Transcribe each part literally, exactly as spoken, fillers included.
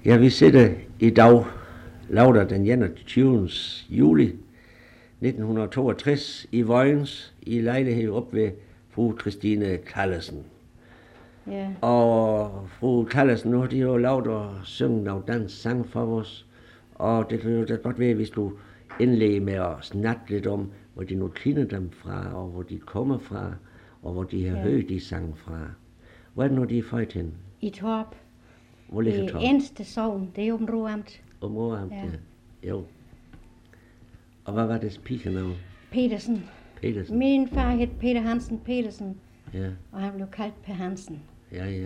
Ja, vi sidder i dag, lørdag den enogtyvende juli nitten toogtres i Vojens i lejlighed op ved fru Christine Callesen. Ja. Og fru Callesen, nu har de jo lavet og synge noget dansk sang for os, og det kan jo da godt være, hvis du indleder med at snakke lidt om, hvor de nu kender dem fra, og hvor de kommer fra, og hvor de har Ja. hørt de sang fra. Hvor er det nu, de er født hen? I Torp. Hvor ligger Det Torp? eneste sogn, det er jo en Amt. Om Åramt, Ja. ja. Jo. Og hvad var det pigenavn? Petersen. Petersen? Min far hed Peter Hansen Petersen, Ja, og han blev kaldt Per Hansen. ja, ja.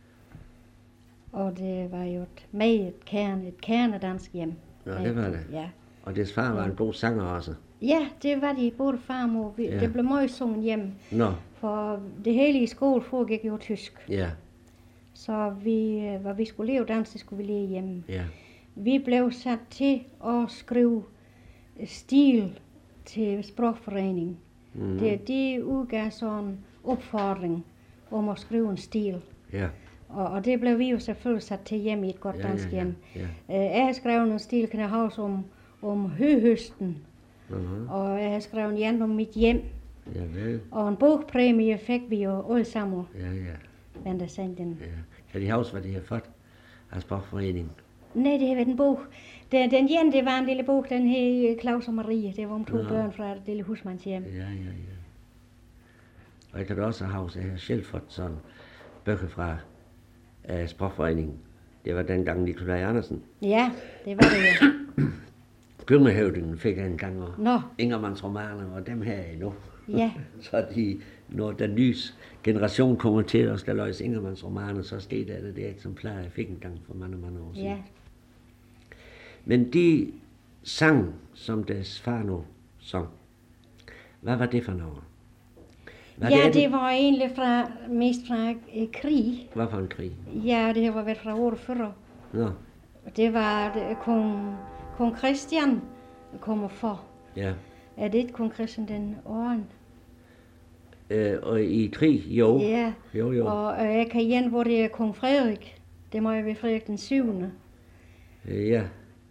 Og det var jo et med et kerne, et kernedansk hjem. Nå, det var det. Ja. Og deres far var en god sanger også. Ja, det var de, både far og mor. Vi, Ja. Det blev meget sunget hjem, Nå, for det hele i skole foregik jo tysk. ja, Så vi, øh, hvor vi skulle leve dans, det skulle vi leve hjemme. ja. Vi blev sat til at skrive stil til sprogforeningen. Mm. Det, de udgav sådan en opfordring om at skrive en stil. Ja, Og, og det blev vi jo selvfølgelig sat til hjem i et godt ja, dansk ja, hjem. ja. Øh, Jeg har skrevet en stil, kan jeg huske, om, om høhøsten. Uh-huh. Og jeg har skrevet en om mit hjem. Ja, vel. Og en bogpræmie fik vi jo alle sammen, Ja, ja, men der sendte den. ja. Kan de huske, hvad de har fået af sprogforeningen? Nej, det har været en bog. Den, den ene, det var en lille bog, den hed Claus og Marie. Det var om to Nå. børn fra et lille husmandshjem. Ja, ja, ja. Og jeg kan da også huske, at jeg har selv fået sådan bøger fra uh, sprogforeningen. Det var dengang Nikolaj Andersen. Ja, det var det jo. Gyngehøvdingen fik jeg engang, og Nå, Ingermanns romaner, og dem her endnu. ja, Så de, når den nye generation kommer til at skal læse Ingermanns romaner, så skete det det eksemplar, jeg fik engang for mange, mange år siden. ja. Men de sang, som deres far nu sang, hvad var det for noget? Var Ja, det, det var egentlig fra, mest fra eh, krig. Hvad for en krig? Ja, det var været fra otteogfyrre. Nå, Det var det, kong, kong Christian kommer for. ja. Er det ikke kong Christian den åren? Øh, og i krig, jo. Ja, Jo, jo. og øh, jeg kan igen, hvor det er kong Frederik. Det må jo være Frederik den syvende. Øh, ja.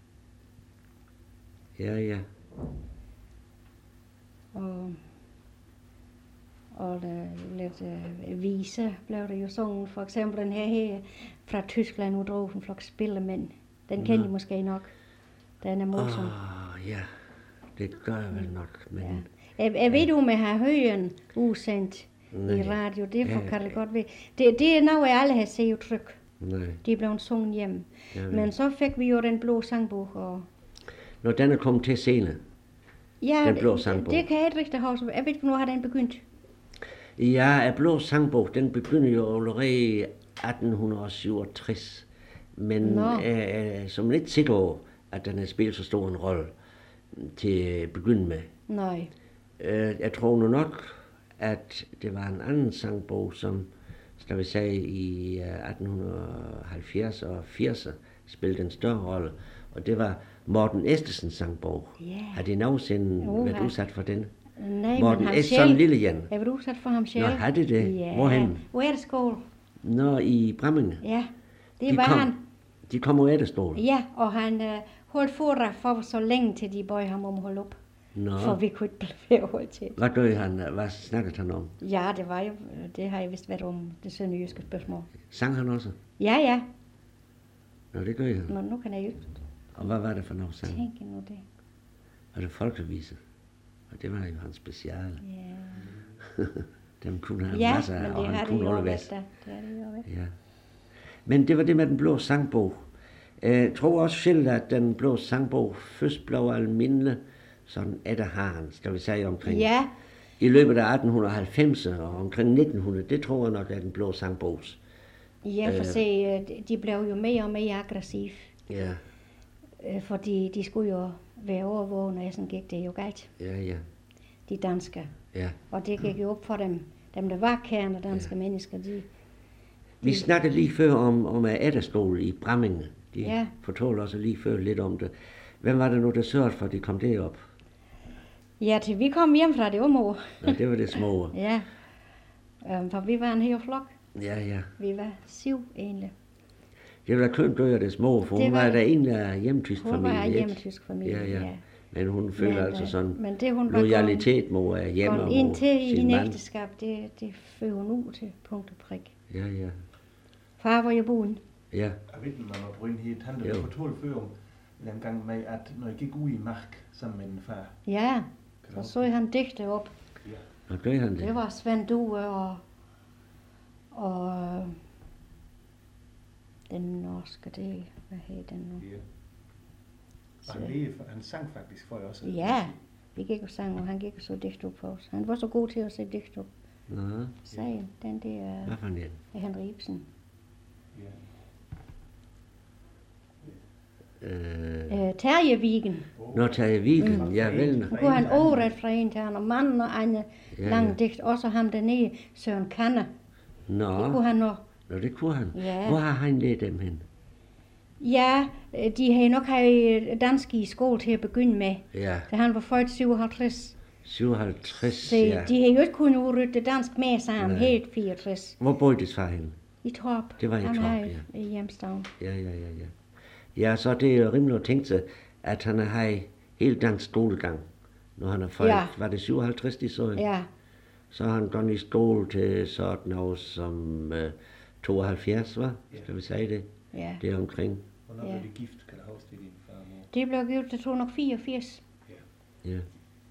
Ja, ja. Og, og der, lidt øh, vise blev det jo sunget. For eksempel den her, her fra Tyskland, nu drog en flok spillemænd. Den kender I måske nok. Den er morsom. Åh, ja. Det gør jeg vel nok, men... Ja. Jeg, jeg ved, om jeg har hørt en udsendt Nej. i radio. Det Ja, kan det godt være. Det, det er noget, jeg aldrig har set udtryk. Nej. De blev sunget hjem. Ja, vel. Men så fik vi jo den blå sangbog. Og Når den er kommet til senere. ja, Den blå det- sangbog. Det kan jeg ikke rigtig huske. Jeg ved ikke, hvornår har den begyndt. Ja, Blå Sangbog, den begynder jo allerede i atten syvogtres. Men Nå. er som lidt sikker på, at den har spillet så stor en rolle til at begynde med. Nej. Øh, Jeg tror nu nok, at det var en anden sangbog, som, skal vi sige, i øh, atten halvfjerds og firs spillede en større rolle. Og det var Morten Estesens sangbog. Ja. Har de nogensinde Jo, været han- udsat for den? Nej, Morten men han Estesson selv. lille Jan. Jeg var udsat for ham selv. Nå, har det det? Ja. Hvorhenne? Hvor er det skål? Nå, i Bramminge. Ja, det De var kom. han. De kom ud af det stål. Ja, og han øh, holdt foredrag for så længe, til de bøj ham om at holde op. Nå, For vi kunne ikke blive ved at holde til. hvad gør han? Hvad snakkede han om? Ja, det var jo, det har jeg vist været om det sønderjyske spørgsmål. Sang han også? Ja, ja, Nå, det gør han. men nu kan jeg jo Og hvad var det for noget sang? tænke nu det. Var det folkevise? Og det var jo hans speciale. Ja, Dem kunne han ja masser af, men og det har han det kunne jo holde været væk. da. Det har det jo været. Ja. Men det var det med den blå sangbog. Jeg tror også selv, at den blå sangbog først blev almindelig sådan efter Hans, skal vi sige omkring. Ja, I løbet af atten halvfems og omkring nitten hundrede, det tror jeg nok er den blå sangbogs. ja, for Øh. se, øh, de- de blev jo mere og mere aggressive. Ja, Øh, Fordi de skulle jo være overvågne, og sådan gik det jo galt, ja, ja, de danske. ja. Og det gik jo op for dem, dem der var kerne danske ja. mennesker, de, Vi snakkede lige før om, om Adderskole i Bramminge. De Ja. fortalte også lige før lidt om det. Hvem var det nu, der sørgede for, at de kom derop? ja, til vi kom hjem fra det område. Nå, det var det små. Ja, øhm, for vi var en hel flok. Ja, ja. Vi var syv egentlig. Det var da kønt døde det små, for Det hun var, var- da en af hjemtysk Hun familie. var en ikke? hjemmetysk familie, Ja, ja. ja. Men hun føler Men, altså øh, sådan men det, hun var loyalitet mod uh, hjemme gået og ind mod til i sin en mand. ægteskab, det, det fører hun ud til punkt og prik. Ja, ja. Far var jo boen. Ja, Jeg ved ikke, man må bruge en helt tante, Jo. der fortalte før om den gang med, at når jeg gik ud i mark sammen med min far, Ja, Kan så du så han digte op. og gør han det. Det var Svend Due og, og øh, den norske, det, hvad hed den nu? ja. Så, Og han, levede, han sang faktisk for jer også. ja, vi gik og sang, og han gik og så digt op for os. Han var så god til at se digt op. Nå, Sagen, den der hvad for en? af Henrik Ibsen. Ja. Øh, Øh, Terjevigen. Nå, Terje Vigen, Mm. ja vel. Nu kunne han overret fra en til han, og manden og Anja Ja, lange ja. digt. Også ham dernede, Søren Kanne. Nå, Det kunne han også. Nå, det kunne han. Ja. Hvor har han lært dem hen? Ja, øh, de havde nok haft dansk i skole til at begynde med, Ja, da han var født syvoghalvtreds. syvoghalvtreds, Så ja. de havde jo ikke kunnet udrydde dansk med sammen Nej. helt fireogtres. Hvor boede deres far hen? I Torp. Det var i han Torp, havde ja. i hjemstavn. Ja, ja, ja, ja. Ja, så det er jo rimelig at tænke sig, at han har helt dansk skolegang. Når han er født, Ja. var det syvoghalvtreds, de så? Ja, Så har han gået i skole til sådan noget som uh, tooghalvfjerds, var? Ja. Skal vi sige det? ja. Det er omkring. Hvornår Ja. blev de gift, kan du huske det, din far og mor? Det blev gjort, jeg tror nok fireogfirs. Ja.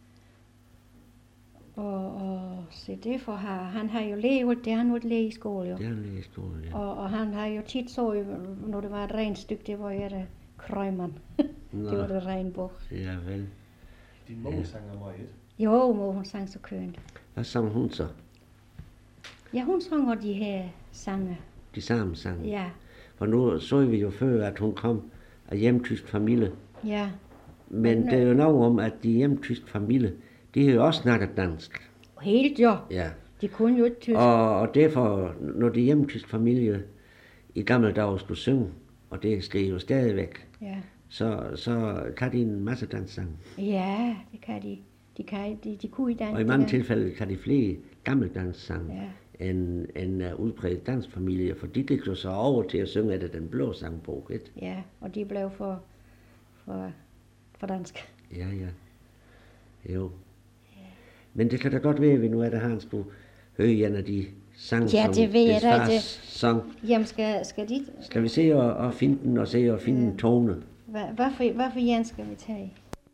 Og, og se, derfor har han har jo levet, det har han jo lært i skole jo. Det har han læst i skole, ja. Og, og han har jo tit så, jo, når det var et rent stykke, det var jo det krøjman. Nå, Det var det rent bog. ja vel. Din mor Ja. sang om meget. Jo, mor, hun sang så kønt. Hvad sang hun så? Ja, hun sang også de her sange. De samme sang. Ja, For nu så vi jo før, at hun kom af hjemtysk familie. ja, Men Men, det er jo noget om, at de hjemtysk familie, de har jo også snakket dansk. helt jo. Ja. De kunne jo ikke tysk. Og, og derfor, når de hjemtysk familie i gamle dage skulle synge, og det sker jo stadigvæk, Ja. så, så kan de en masse danssang. Ja, det kan de. De, kan, de, de kunne i dansk. Og i de mange kan- tilfælde kan de flere gamle danssang Ja. end, end uh, udbredt dansk familie, for de gik jo så over til at synge af den blå sangbog, ikke? Ja, og de blev for, for, for dansk. Ja, ja. Jo. Men det kan da godt være, at vi nu er der, han skulle høre en af de sang, Ja, som det ved jeg deres da, fars det- sang. Jamen, skal, skal de... Skal vi se og, og finde den, og se og finde en tone? Hvad, hvad, for, hvad for Jens skal vi tage?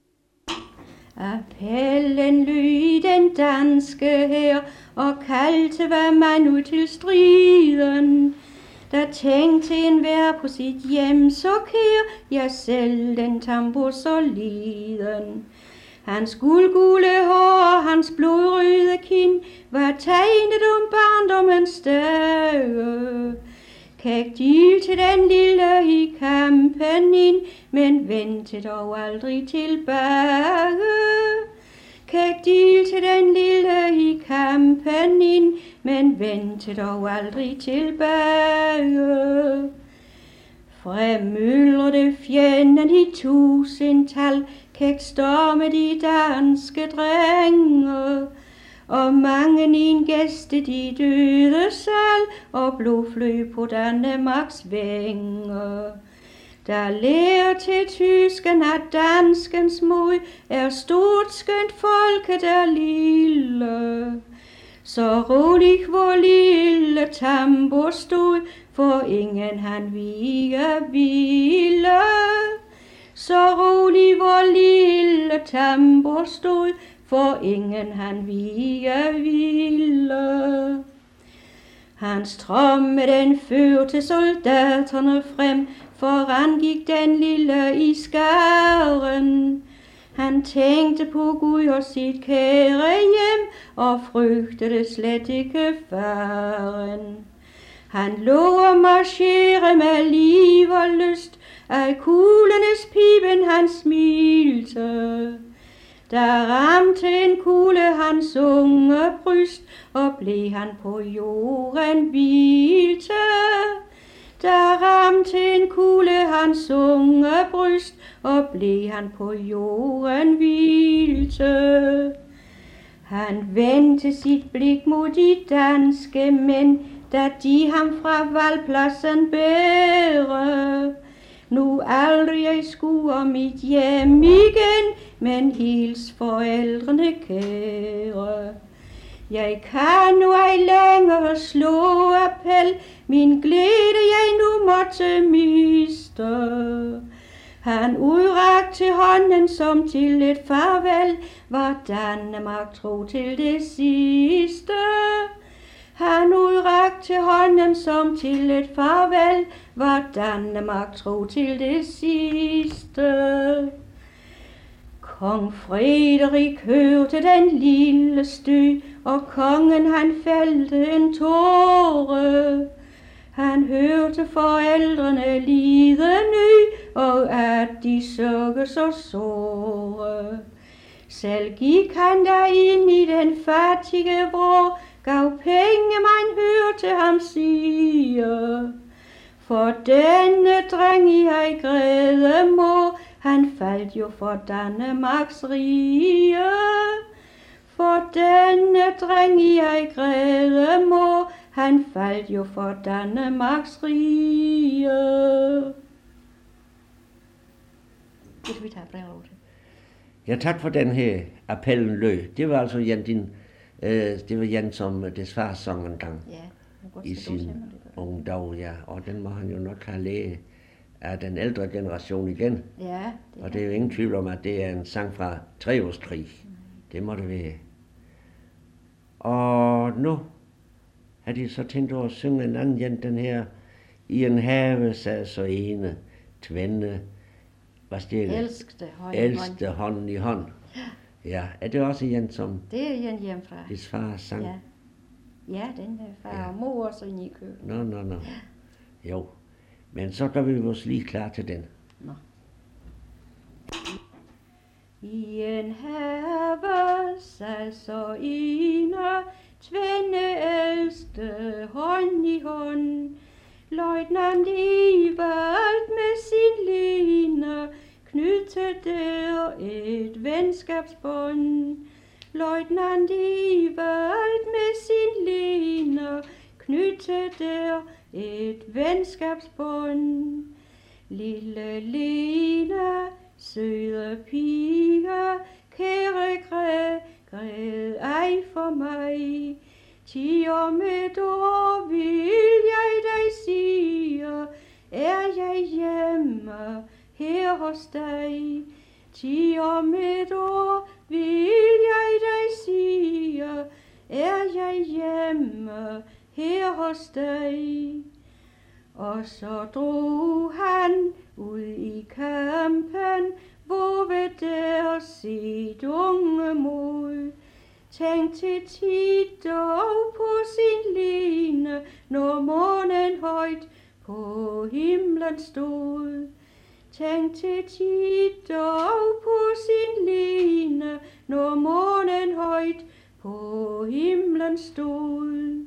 Appellen lyd den danske her, og kaldte hver mand ud til striden. Der tænkte enhver på sit hjem så kær, ja selv den tambur så liden. Hans guldgule hår og hans blodrøde kind var tegnet om barndommens dage. Kæk dil til den lille i kampen ind, men vendte dog aldrig tilbage. Kæk dil til den lille i kampen ind, men vendte dog aldrig tilbage. Fremmøldrede fjenden i tusindtal, kækt storme de danske drenge. Og mange en gæste de døde sal, og blodflø på Danmarks vinge. Der lærer til tysken, at danskens mod er stort skønt folket er lille. Så rolig hvor lille tambur stod, for ingen han vige ville. Så rolig hvor lille tambur stod, for ingen han vige ville. Hans tromme den førte soldaterne frem, foran gik den lille i skaren. Han tænkte på Gud og sit kære hjem, og frygtede slet ikke faren. Han lå og marchere med liv og lyst, af kuglenes piben han smilte. Der ramte en kugle hans unge bryst, og blev han på jorden hvilte. Der ramte en kugle hans unge bryst, og blev han på jorden hvilte. Han vendte sit blik mod de danske mænd, da de ham fra valgpladsen bære. Nu aldrig jeg skuer mit hjem igen, men hils forældrene kære. Jeg kan nu ej længere slå appel, min glæde jeg nu måtte miste. Han udrakte hånden som til et farvel, var Danmark tro til det sidste. Han udrakte hånden som til et farvel, var Danmark tro til det sidste. Kong Frederik hørte den lille stø, og kongen han fældte en tåre. Han hørte forældrene lide ny, og at de sukke så såre. Selv gik han der ind i den fattige vrå, gav penge, man hørte ham sige. For denne dreng jeg græde må, han faldt jo for Danmarks rige. For denne dreng jeg græde må, han faldt jo for Danmarks rige. Det skal vi tage brev over til. Ja, tak for den her appellen lød. Det var altså Jan, din, øh, det var Jan, som des far sang en gang Ja, i sin unge dag, ja. Og den må han jo nok have lært af den ældre generation igen. Ja, det og det er jo ingen tvivl om, at det er en sang fra treårskrig. Det må det være. Og nu har de så tænkt over at synge en anden Jan, den her. I en have sad så ene, tvende, hvad stod det? Elskede hånd, Elskede hånd i hånd. Ja, er det også Jan, som Det er Jan hjemmefra. dis far sang? Ja. Ja, den er far Ja. og mor også inde i køen. Nå, nå, nå. Jo, men så gør vi os lige klar til den. Nå. I en have sad så ene, tvende elskede hånd i hånd. Løjtnant Ewald med sin line knyttede der et venskabsbånd. Løjtnant Ewald med sin line knyttede der et venskabsbånd. Lille Lene, søde pige, kære græd, græd ej for mig. Ti om et år vil jeg dig sige, er jeg hjemme her hos dig. Ti om et år vil jeg dig sige, er jeg hjemme her hos dig. Og så drog han ud i kampen, hvor ved der sit unge mod. Tænkte tit dog på sin line, når månen højt på himlen stod. Tænkte tit dog på sin line, når månen højt på himlen stod.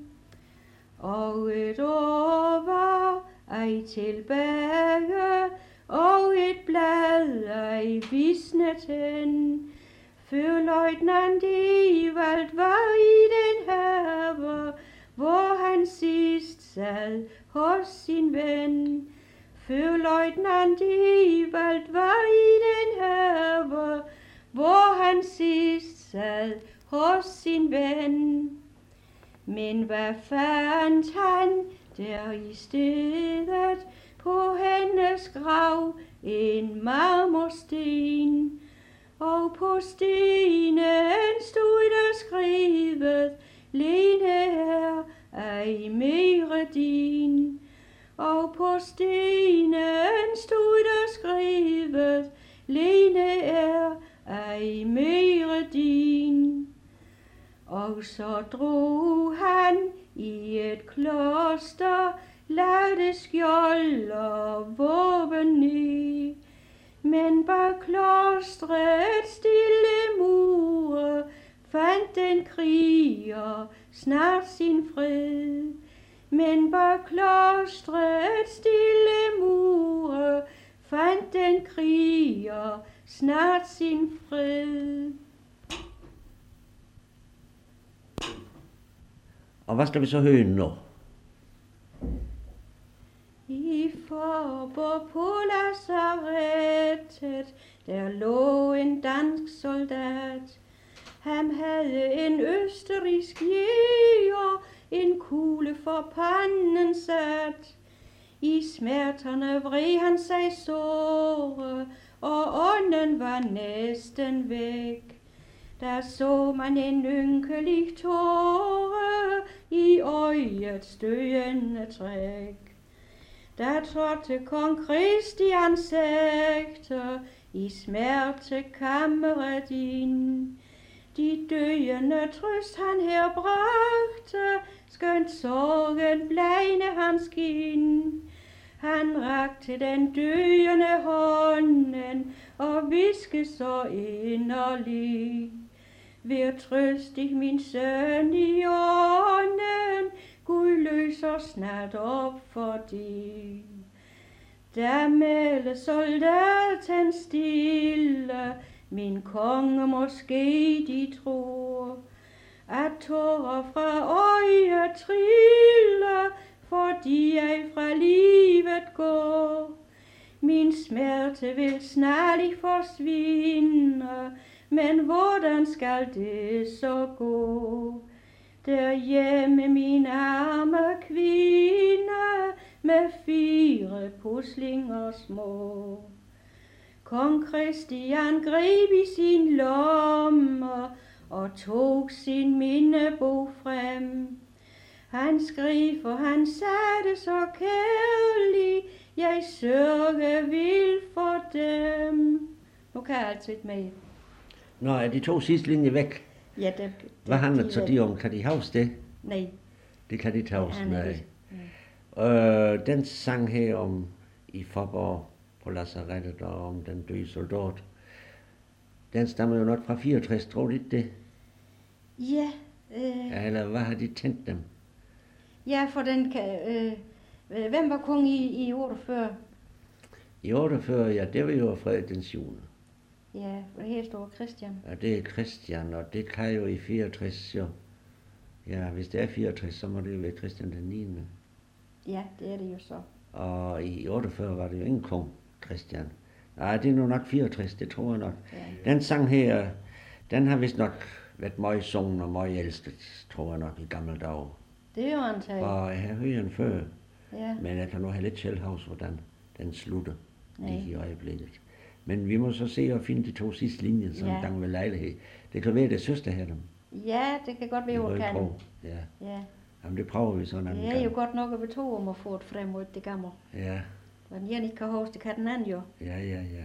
Og et år var ej tilbage, og et blad ej visnet hen. Før løjtnant Ewald var i den have, hvor han sidst sad hos sin ven. Før løjtnant Ewald var i den have, hvor han sidst sad hos sin ven. Men hvad fandt han der i stedet? På hendes grav en marmorsten. Og på stenen stod der skrevet, Lene er ej mere din. Og på stenen stod der skrevet, Lene er ej mere din. Og så drog han i et kloster, lagde skjold og våben ned. Men bag klostret stille mure fandt den kriger snart sin fred. Men bag klostret stille mure fandt den kriger snart sin fred. Og hvad skal vi så høre nu? Forborg på lazarettet, der lå en dansk soldat. Han havde en østerrigsk jæger, en kugle for panden sat. I smerterne vred han sig såre, og ånden var næsten væk. Der så man en ynkelig tåre i øjets døende træk. Der trådte kong Christian sægte i smertekammeret ind. De døende trøst han her bragte, skønt sorgen blegne hans kin. Han rakte den døende hånden og viske så inderlig. Vær trøstig min søn i ånden, Gud løser snart op for dig. Der melde soldaten stille, min konge måske de tror, at tårer fra øjet triller, fordi jeg fra livet går. Min smerte vil snarligt forsvinde, men hvordan skal det så gå? Derhjemme min arme kvinde, med fire puslinger små. Kong Christian greb i sin lomme og tog sin mindebog frem. Han skrev, for han sagde det så kærligt, jeg sørge vil for dem. Nu kan jeg altid med. Nå, er de to sidste linjer væk? Ja, det, det, Hvad handler de så er- de om? Kan de huske det? Nej. Det kan de ikke huske, han er nej. det. Øh, den sang her om i Forborg på lazarettet og om den døde soldat, den stammer jo nok fra fireogtres, tror du ikke det? Ja, øh, Eller hvad har de tændt dem? ja, for den kan... Øh, øh, hvem var kong i, i otteogfyrre? I otteogfyrre, ja, det var jo Frederik den syvende. Ja, for her står Christian. Ja, det er Christian, og det kan jo i fireogtres, jo. Ja, hvis det er fireogtres, så må det jo være Christian den niende. Ja, det er det jo så. Og i otteogfyrre var det jo ingen kong, Christian. Nej, det er nu nok fireogtres, det tror jeg nok. Ja. Den sang her, den har vist nok været meget sunget og meget elsket, tror jeg nok, i gamle dage. Det er jo antaget. Og jeg har hørt den før, Ja, men jeg kan nu have lidt selv huske, hvordan den slutter Nej. lige i øjeblikket. Men vi må så se og finde de to sidste linjer, som Ja. en gang ved lejlighed. Det kan være, det søster her dem. ja, det kan godt være, Vi at kan kan. prøve. Ja. Ja, Jamen, det prøver vi sådan en anden det er jo gang. godt nok at vi to om at få det frem mod det gamle. Ja, Når den ene ikke kan huske, det kan den anden jo. ja, ja, ja.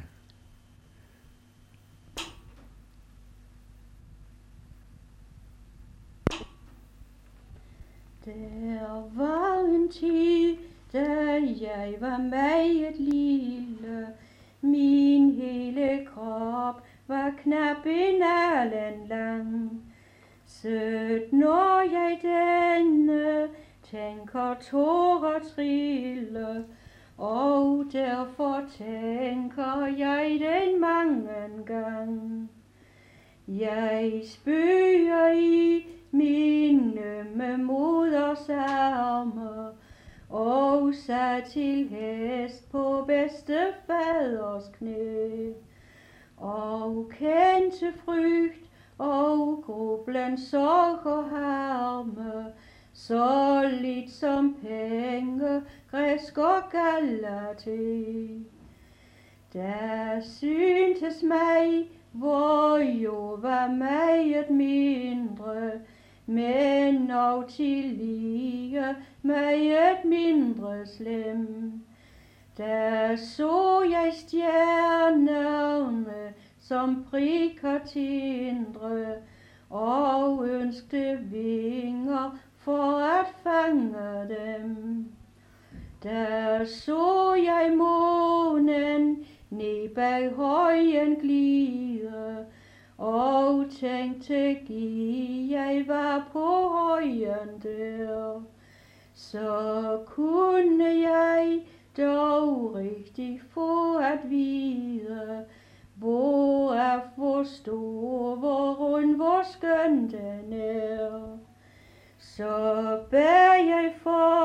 Der var en tid, da jeg var meget lille. Min hele krop var knap en alen lang. Sødt når jeg denne tænker tårer trille, og derfor tænker jeg den mangen gang. Jeg spøger i min ømme moders arme, og sat til hest på bedstefaders knæ, og kendte frygt og grublen sorg og harme, så lidt som penge, græsk og galler til. Der syntes mig, hvor jo var meget mindre, men og tillige meget mindre slem. Der så jeg stjernerne, som prikker tindre, og ønskede vinger for at fange dem. Der så jeg månen ned bag højen glide, og tænkte, giv jeg var på højen der, så kunne jeg dog rigtig få at vide, hvor er hvor stor, hvor rund, hvor skøn den er. Så bær jeg for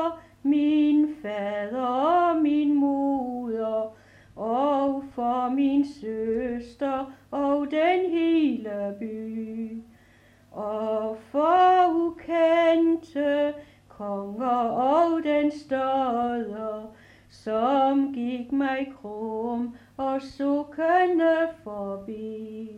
min fader og min moder, og for min søster og den hele by. Og for ukendte konger og den stodder, som gik mig krum og sukkende forbi.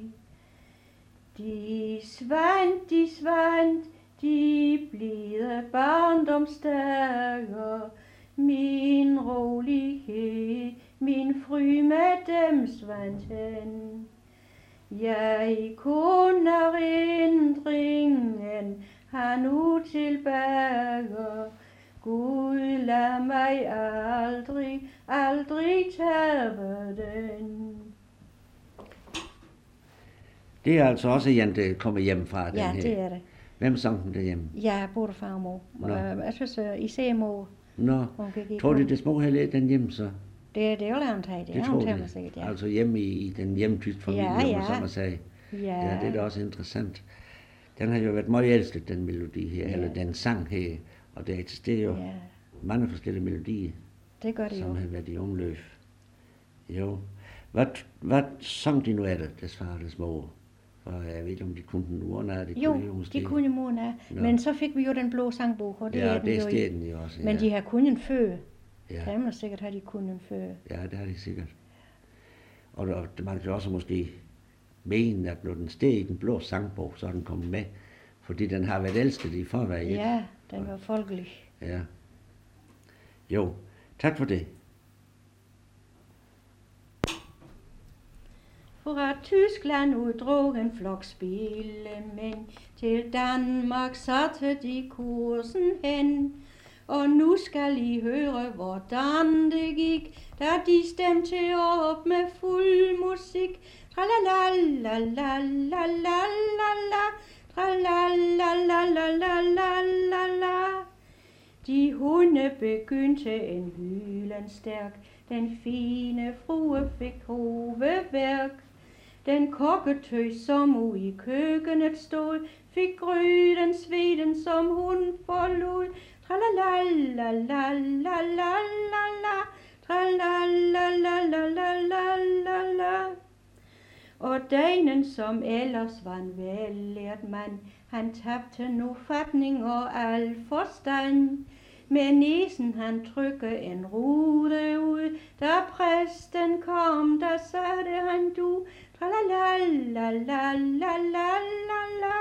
De svandt, de svandt, de blide barndomsdager, min rolighed, min fry med dem svandt hen. Jeg kunne erindringen har nu tilbage, Gud lad mig aldrig, aldrig tabe den. Det er altså også en, der kommer hjem fra den Ja, her. det er det. Hvem sang den derhjemme? Ja, både far og mor. Nå. Øh, Jeg synes uh, især mor. Nå, Hun gik i tror du, kor. det små har lært den hjemme så? Det, det er jo langt her, det, Det er tror hun til jeg. mig sikkert, ja. Altså hjemme i, i den hjemtyske familie, Ja, om ja. man så må sige. Ja, Ja, det er da også interessant. Den har jo været meget elsket, den melodi her, Ja. eller den sang her. Og der eksisterer jo ja, mange forskellige melodier, det gør det som jo. har været i omløb. Jo. Hvad, hvad sang de nu af det, des far og des mor? For jeg ved ikke, om de kunne den udenad, det Jo, kunne de jo måske. de kunne muren af. Nå. Men så fik vi jo den blå sangbog, og det Ja, er den det jo er i. den jo også. Men ja. de har kun en fø. ja. Kan man sikkert have de kun en fø. ja, det har de sikkert. Og der, man kan også måske mene, at når den steg i den blå sangbog, så er den kommet med. Fordi den har været elsket i forvejen. Ja, den var folkelig. Ja. Jo, tak for det. Fra Tyskland uddrog en flok spillemænd, til Danmark satte de kursen hen. Og nu skal I høre, hvordan det gik, da de stemte op med fuld musik. Tralalalalalalala, tralalalalalalala. De hunde begyndte en hylen stærk, den fine frue fik hovedværk. Den kokketøs, som ude i køkkenet stod, fik gryden sveden, som hun forlod. Tralalalalalalala, tralalalalalalala. Og Danen, som ellers var en vellært mand, han tabte nu fatning og al forstand. Med næsen han trykke en rude ud, da præsten kom, der sagde han du. Tralalalalalalala,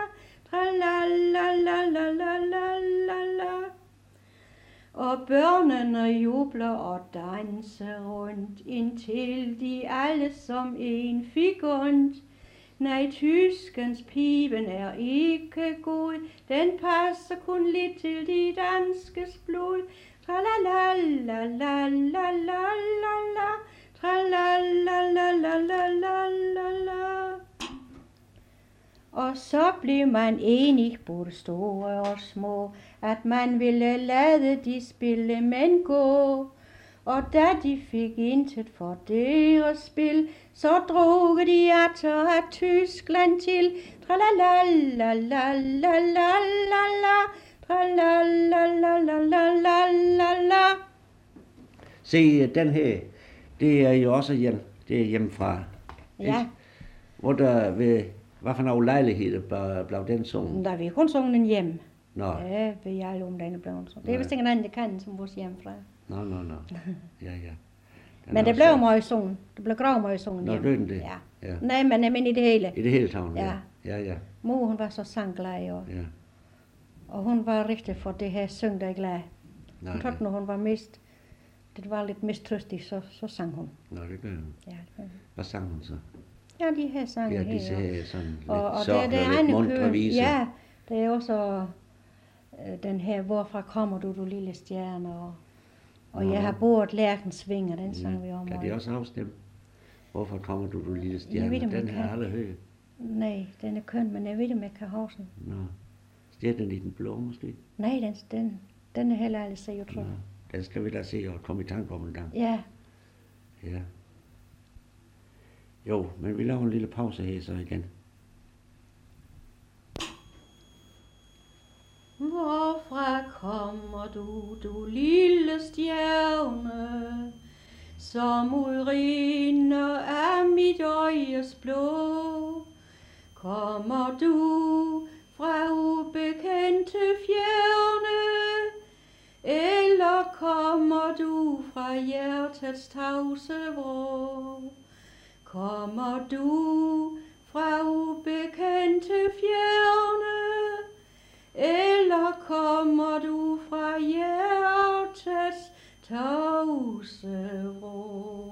tralalalalalalala. Og børnene jubler og danser rundt, indtil de alle som en fik ondt. Nej, tyskens piben er ikke god, den passer kun lidt til de danskes blod. Tralalalalalalala, tralalalalalalala. Og så blev man enig, både store og små, at man ville lade de spillemænd gå. Og da de fik intet for deres spil, så drog de atter af Tyskland til. Tralalalalalalala, tralalalalalalala. Se, den her, det er jo også hjem, det er hjemmefra. Ja, Hvor der ved, hvad for nogle lejligheder blev, blev den sunget? der vi kun sunget den hjem. Nå, Ja, ved jeg alle om den er blevet sunget. Det er Nej. vist ingen anden, der kan som vores hjemmefra. nå, nå, nå. Ja, ja. Den Men er det også- blev meget sunget. Det blev grav meget sunget Nå, hjem. blev den det? Ja. Ja. Nej, men, men i det hele. I det hele taget, ja. Ja. Ja, ja, Mor, hun var så sangglad, og, ja. og hun var rigtig for det her syng, der er glad. Nå, Hun det, tog, når hun var mest, det var lidt mistrøstig, så, så sang hun. nå, det gør hun. Ja, det gør hun. Hvad sang hun så? Ja, de her sange Ja, her. disse og- her sådan lidt og, og det, sørgelige, det er lidt egne muntre køen. viser. Ja, det er også øh, den her, hvorfra kommer du, du lille stjerne, og, og Nå. jeg har boet lærkens vinger, den sang vi om. Kan og- de også afstemme? Hvorfor kommer du, du lille Jeg stjerne? ved, om Den jeg har jeg kan. aldrig hørt. Nej, den er køn, men jeg ved, om jeg kan huske den. Nå. Stjernen i den blå måske? Nej, den, den, den er heller aldrig set, jeg tror. Nå. Den skal vi da se og komme i tanke om en gang. Ja, Ja. Jo, men vi laver en lille pause her så igen. hvorfra kommer du, du lille som udrinder af mit øjes blå. Kommer du fra ubekendte fjerne, eller kommer du fra hjertets tavse vrå? Kommer du fra ubekendte fjerne, eller kommer du fra hjertets tavse vrå?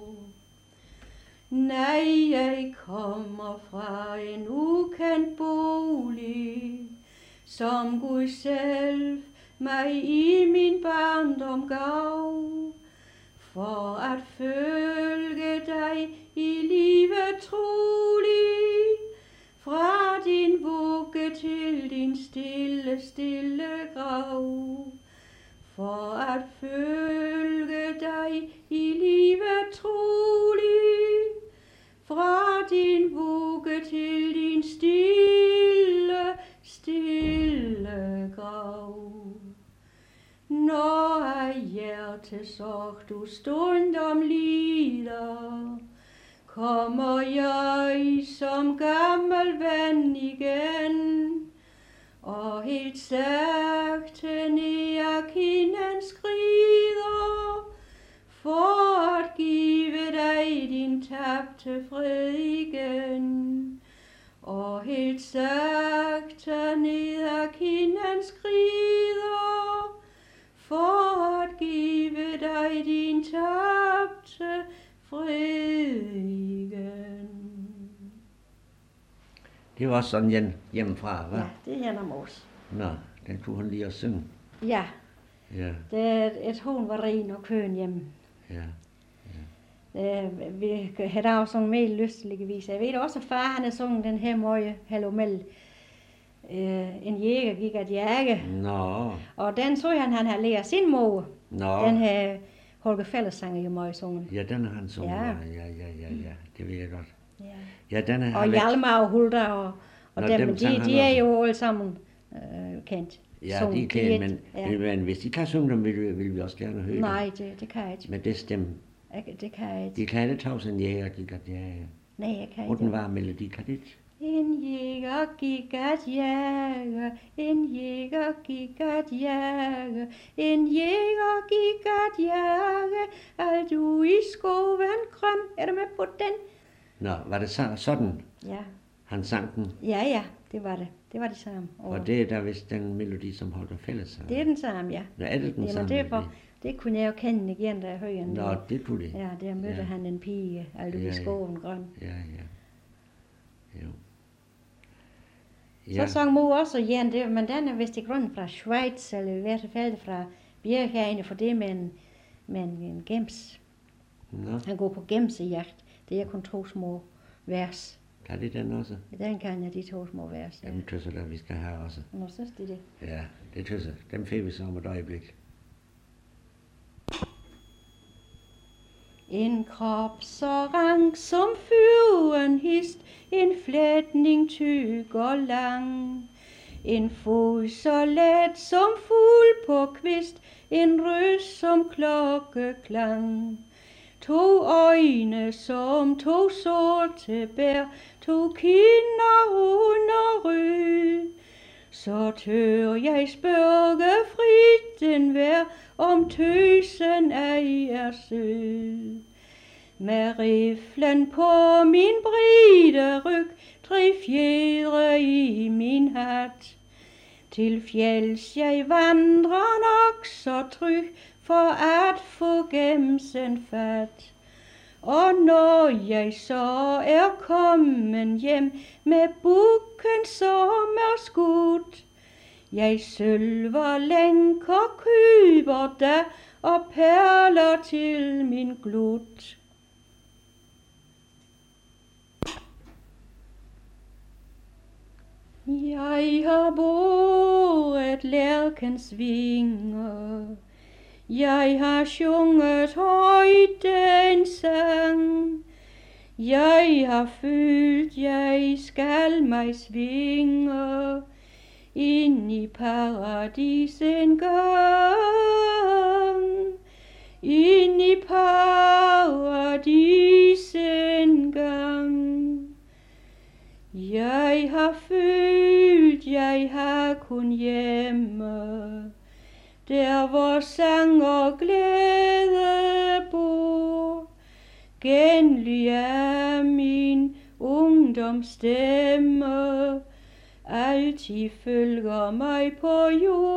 Nej, jeg kommer fra en ukendt bolig, som Gud selv mig i min barndom gav, for at følge dig i livet trolig, fra din vugge til din stille, stille grav. For at følge dig i livet trolig, fra din vugge til din stille, stille grav. Når af hjertesorg du stundom lider, kommer jeg som gammel ven igen, og helt sagte ned ad kinden skrider, for at give dig din tabte fred igen. Og helt sagte ned ad kinden skrider, for at give dig din tabte fred igen. Det var sådan en hjemmefra, hva'? Ja, det er Jan og Mos. Nå, den kunne hun lige at synge. Ja, Ja, det er et hun var ren og køn hjemme. ja. Øh, vi havde også sunget mere lystelige viser. Jeg ved også, at far han har sunget den her måde, Hallo Mel. Øh, en jæger gik at jage. Nå, Og den så han, han har lært sin mor. nå. Den her Holger Fællessang jo meget sunget. Ja, den har han sunget. Ja. Ja, ja, ja, ja, ja. Det ved jeg godt. Ja. Ja, den er... Og Hjalmar og Hulda og, og Nå, dem, dem de, sang han de er også. jo alle sammen øh, kendt. Ja, Sunget. de er kendt, men, ja. men, men hvis de kan synge dem, vil, vi- vil vi også gerne høre dem. Nej, det, det kan jeg ikke. Men det stemme. Jeg, det kan jeg ikke. De kan ikke tage sådan en jæger, de kan jage. Nej, jeg kan Og den ikke. var melodi, kan det ikke? En jæger gik at jage, en jæger gik at jage, en jæger gik at jage, alt ude i skoven grøn. Er du med på den? Nå, var det så, sådan, Ja, han sang den? ja, ja, det var det. Det var det samme. Og det er da vist den melodi, som Holger Fællessang. det er den samme, ja. Nå, er det den Jamen samme derfor, melodi? det kunne jeg jo kende igen, da jeg hørte den. Nå, det kunne det. Ja, der mødte Ja. han en pige, alt ude Ja, i ja. skoven grøn. Ja, ja. Jo. Så sang mor også igen, det, men den er vist i grunden fra Schweiz, eller i hvert fald fra bjergherrene, for det med en, med en, en gems. Nå, Han går på gemsejagt. Det er kun to små vers. kan det den også? Den kan jeg, de to små vers. Ja. Jamen, tøsser der, vi skal have også. Nå, synes de det. Ja, det tøsser. Dem får vi så om et øjeblik. En krop så rank som flyven hist, en flætning tyk og lang. En fod så let som fugl på kvist, en røst som klokkeklang. To øjne som to sorte bær, to kinder under rød. Så tør jeg spørge frit enhver, om tøsen ej er sød. Med riflen på min brede ryg, tre fjedre i min hat. Til fjelds jeg vandrer nok så tryg, for at få gemsen fat. Og når jeg så er kommet hjem med bukken som er skudt, jeg sølver lænker køber da og perler til min glut. Jeg har båret lærkens vinger, jeg har sunget højt en sang. Jeg har følt, jeg skal mig svinge ind i paradis en gang. ind i paradis engang. Jeg har følt, jeg har kun hjemme, der hvor sang og glæde bor. Genly er min ungdomsstemme, altid følger mig på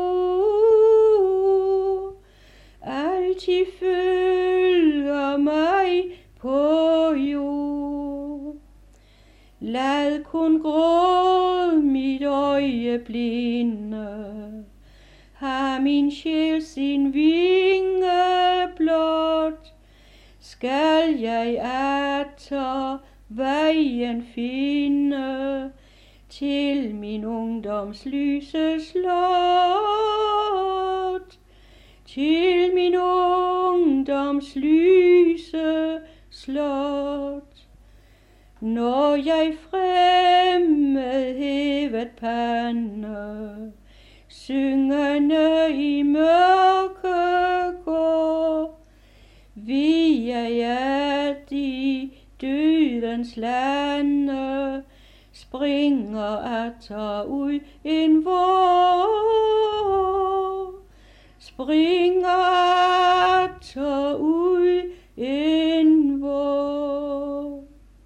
jord. Altid følger mig på jord. Lad kun gråd mit øje blinde, har min sjæl sin vinge blot. Skal jeg atter vejen finde til min ungdoms lyse slot, til min ungdoms lyse slot. Når jeg fremmed hævet pande, syngende i mørke går, vil jeg at i dødens lande springer atter ud en vår, springer atter ud en vår.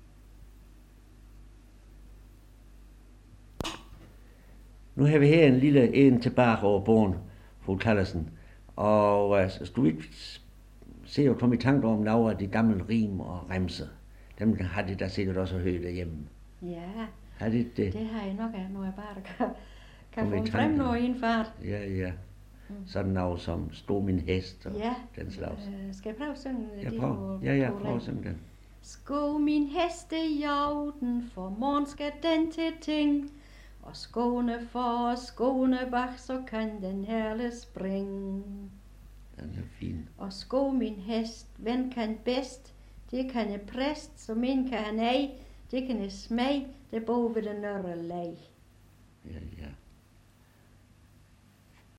Nu har vi her en lille en tilbage over bogen, fru Callesen, og uh, skulle vi ikke se og komme i tanke om nogle af de gamle rim og remser? Dem har de da sikkert også hørt derhjemme. Ja, har de det? Det har jeg nok af, når jeg bare kan, kan få i en tanke. frem når i en fart. Ja, ja. Sådan noget som Stod min hest og Ja, den slags. øh, skal jeg prøve at synge Ja, de prøv. på- Ja, ja, på prøv at rim? synge den. Skå min heste jorden, for morgen skal den til ting. Og skåne for skåne bak, så kan den herle springe. Den er fin. Og skå min hest, hvem kan bedst? Det kan en præst, som en kan han ej. Det kan en smag, der bor ved den nørre leg. Ja, ja.